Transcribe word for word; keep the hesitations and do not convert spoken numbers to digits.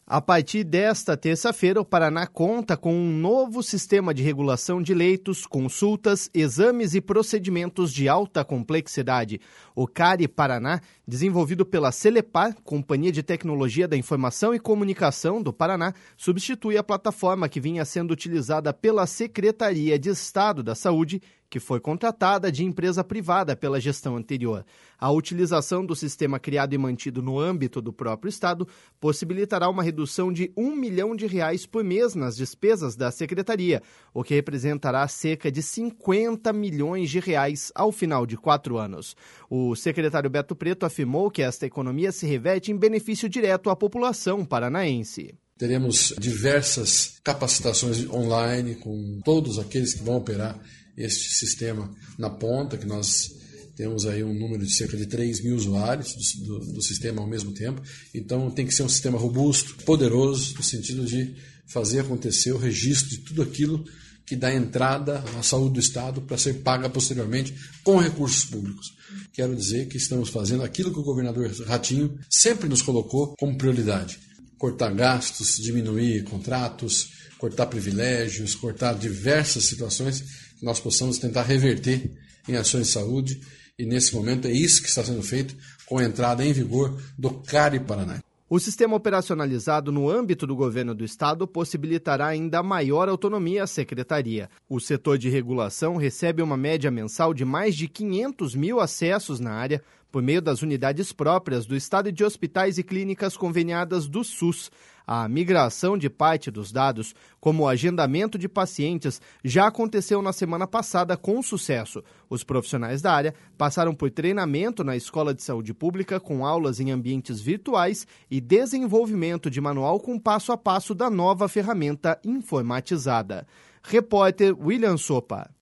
A partir desta terça-feira, o Paraná conta com um novo sistema de regulação de leitos, consultas, exames e procedimentos de alta complexidade. O CARI Paraná, desenvolvido pela Celepar, Companhia de Tecnologia da Informação e Comunicação do Paraná, substitui a plataforma que vinha sendo utilizada pela Secretaria de Estado da Saúde, que foi contratada de empresa privada pela gestão anterior. A utilização do sistema criado e mantido no âmbito do próprio Estado possibilitará uma redução de um milhão de reais por mês nas despesas da Secretaria, o que representará cerca de cinquenta milhões de reais ao final de quatro anos. O secretário Beto Preto afirmou que esta economia se reverte em benefício direto à população paranaense. Teremos diversas capacitações online com todos aqueles que vão operar este sistema na ponta, que nós temos aí um número de cerca de três mil usuários do, do, do sistema ao mesmo tempo. Então tem que ser um sistema robusto, poderoso, no sentido de fazer acontecer o registro de tudo aquilo que dá entrada à saúde do Estado para ser paga posteriormente com recursos públicos. Quero dizer que estamos fazendo aquilo que o governador Ratinho sempre nos colocou como prioridade: cortar gastos, diminuir contratos, cortar privilégios, cortar diversas situações que nós possamos tentar reverter em ações de saúde, e nesse momento é isso que está sendo feito com a entrada em vigor do CARI Paraná. O sistema operacionalizado no âmbito do governo do Estado possibilitará ainda maior autonomia à Secretaria. O setor de regulação recebe uma média mensal de mais de quinhentos mil acessos na área por meio das unidades próprias do Estado e de hospitais e clínicas conveniadas do SUS. A migração de parte dos dados, como o agendamento de pacientes, já aconteceu na semana passada com sucesso. Os profissionais da área passaram por treinamento na Escola de Saúde Pública com aulas em ambientes virtuais e desenvolvimento de manual com passo a passo da nova ferramenta informatizada. Repórter William Sopa.